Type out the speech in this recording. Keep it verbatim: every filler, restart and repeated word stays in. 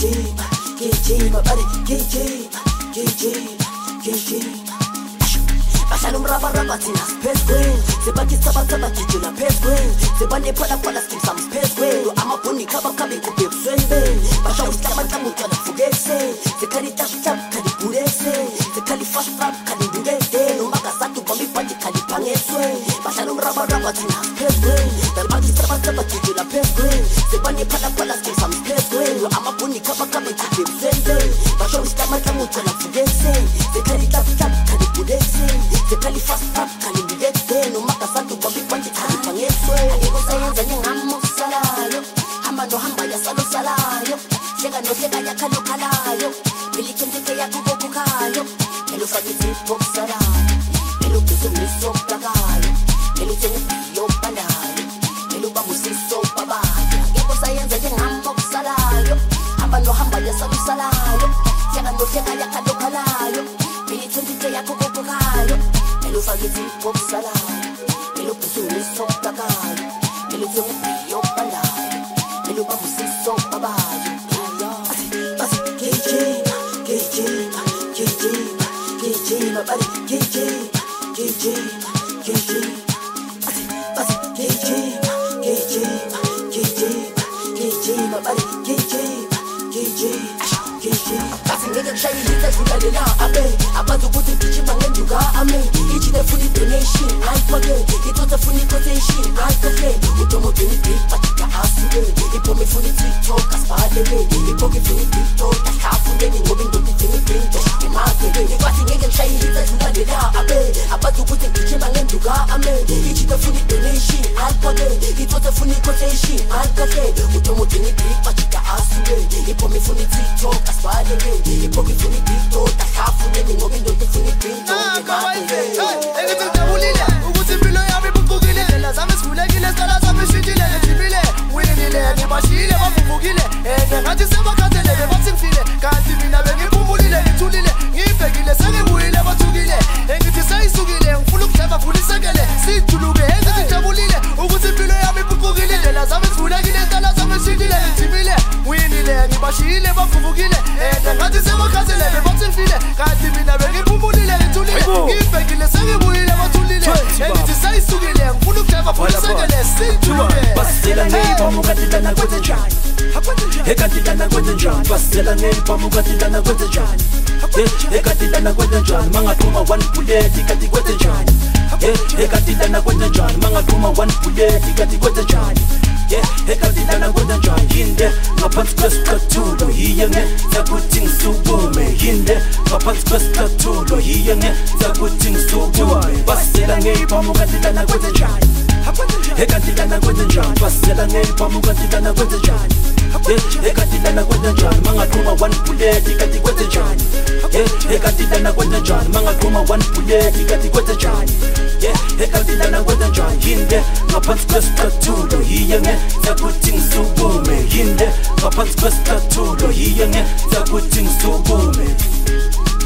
gijima, gijima, bari gijima, gijima, gijima. Bahlala umrabaraba thina siphezweni, sebakisaba-saba gijula phezweni, sebanephalaphala sikhipha msiphezweni, amabhoni khabakhabe kubhe ebusweni beni, bashawa isihlabahlaba utshwala kuvuka ekuseni, sekhali ihlahla khali ibhule ekuseni, sekhali ifashrap khali induka edeni, umakasadu ubamba ibhanti khali ibhange esweni, bahlala umrabaraba thina siphezweni, sebakisaba-saba gijula phezweni, sebanephalaphala sikhipha msiphezweni, amabhoni khabakhabe kubhe ebusweni beni, bashawa isihlabahlaba utshwala kuvuka ekuseni, sekhali ihlahla khali ibhule ekuseni, sekhali ifashrap khali induka edeni, umakasadu ubamba ibhanti khali ibhange esweni. Angeke usayenza njengami okusalayo, hamba nohamba yasala osalayo, hleka nohleka yakha nokhalayo, phela ithenteke yakho kokukhayo, phela ufake izipho okusalayo, phela ubhizinisi okutakayo, phela uthenge ibhiyo okubandayo, phela ubamba usiso obabayo. Angeke usayenza njengami okusalayo, hamba nohamba yasala osalayo, hleka nohleka yakha nokhalayo, phela ithenteke yakho kokukhayo, phela ufake izipho okusalayo, phela ubhizinisi okutakayo, phela uthenge ibhiyo okubandayo, phela ubamba usiso obabayo. Basi gijima, gijima, gijima, gijima, bari gijima, gijima, gijima. Basi gijima, gijima, gijima, gijima, bari gijima, gijima, gijima. Basi ngeke ngishayelise zulalela abe, abazi ukuthi gijima ngenduka ame, ichile full donation, life again, ithatha full quotation, life again, udomo dini big patika asube, ipomi full TikTok asbalele, ipoki full TikTok ashafuneni ngoba indoda idinga ibinto imagele. Basi ngeke ngishayelise zulalela abe, abazi ukuthi gijima ngenduka ame, ichile full donation, life again, ithatha full quotation, life again, udomo dini big patika asube, ipomi full TikTok asbalele, ipoki full TikTok ashafuneni ngoba indoda idinga ibinto imagele. Engithi ngijabulile ukuthi impilo yami ibucukile, indlela zami sivulekile, isitala sami shintshile, ngijimile winile, ngibashile bavuvukile, ende ngathi sebakhathelele bathi ngifile, kanti mina bengiphumulile, ngithulile, ngibhekile, sengibuyile bathukile, engithi seyisukile, ngifuna ukujeva vulisekele, sijuluke. Engithi ngijabulile ukuthi impilo yami ibucukile, indlela zami sivulekile, isitala sami shintshile, ngijimile winile, ngibashile bavuvukile, ende ngathi sebakhathelele bathi ngifile, kanti mina bengiphumulile, ngithulile, ngibhekile, sengibuyile bathulile, engithi seyisukile, ngifuna ukujeva vulisekele, sijuluke. Basela ngeyiphamu katilana kwenze njani, ekatilana kwenze njani, basela ngeyiphamu katilana kwenze njani, ekatilana kwenze njani, mangathuma one bullet kati kwenze njani, ekatilana kwenze njani, mangathuma one bullet kati kwenze njani, ekatilana kwenze njani, yinde ngaphansi kwesicathulo, yiye ngenza kuthi ngisukume, yinde ngaphansi kwesicathulo, yiye ngenza kuthi ngisukume. Basela ngeyiphamu katilana kwenze njani, ekatilana kwenze njani, basela ngeyiphamu katilana kwenze njani, ekatilana kwenze njani, mangathuma one bullet kati kwenze njani, ekatilana kwenze njani, mangathuma one bullet kati kwenze njani, ekatilana kwenze njani, yinde ngaphansi kwesicathulo, yiye ngenza kuthi ngisukume, yinde ngaphansi kwesicathulo, yiye ngenza kuthi ngisukume.